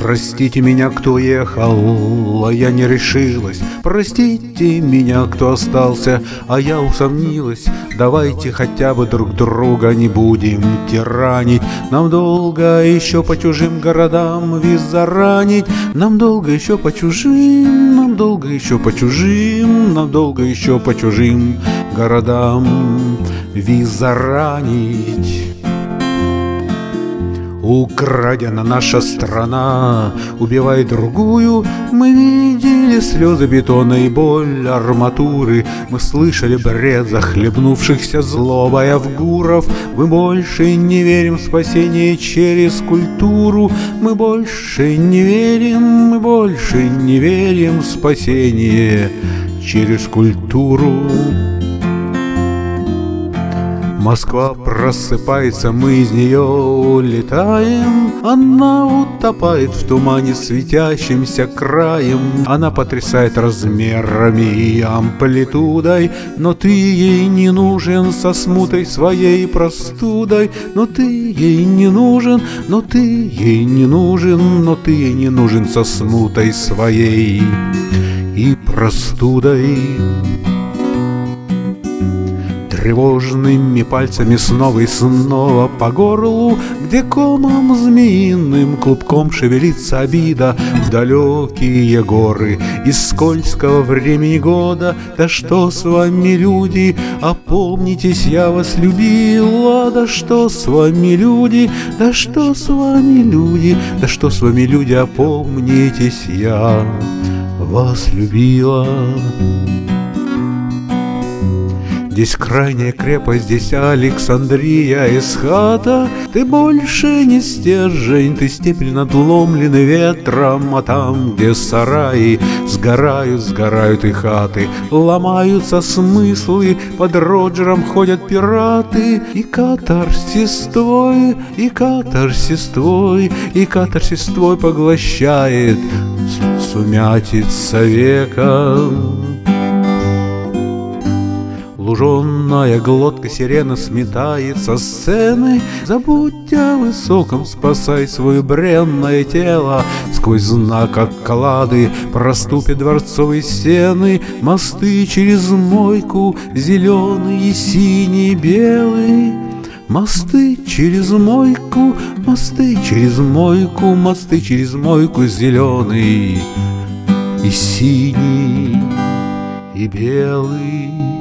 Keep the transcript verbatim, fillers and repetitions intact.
Простите меня, кто ехал, а я не решилась. Простите меня, кто остался, а я усомнилась. Давайте хотя бы друг друга не будем тиранить. Нам долго еще по чужим городам визаранить. Нам долго еще по чужим, нам долго еще по чужим, нам долго еще по чужим городам визаранить. Украдена наша страна, убивает другую. Мы видели слезы бетона и боль арматуры. Мы слышали бред захлебнувшихся злобой авгуров. Мы больше не верим в спасение через культуру. Мы больше не верим, мы больше не верим в спасение через культуру. Москва просыпается, мы из нее улетаем. Она утопает в тумане светящимся краем. Она потрясает размерами и амплитудой, но ты ей не нужен со смутой своей простудой. Но ты ей не нужен, но ты ей не нужен, но ты ей не нужен со смутой своей и простудой. Тревожными пальцами снова и снова по горлу, где комом змеиным клубком шевелится обида, в далекие горы из скользкого времени года. Да что с вами, люди, опомнитесь, я вас любила. Да что с вами, люди, да что с вами, люди, да что с вами, люди, опомнитесь, я вас любила. Здесь крайняя крепость, здесь Александрия Исхата. Ты больше не стержень, ты степень надломленный ветром. А там, где сараи сгорают, сгорают и хаты, ломаются смыслы, под Роджером ходят пираты. И катарсис твой, и катарсис твой, и катарсис твой поглощает сумятица века. Луженая глотка сирена сметает со сцены. Забудь о высоком, спасай свое бренное тело. Сквозь знак окклады проступят дворцовые стены. Мосты через мойку, зеленые, синие, белые. Мосты через мойку, мосты через мойку, мосты через мойку, зеленый и синий и белый.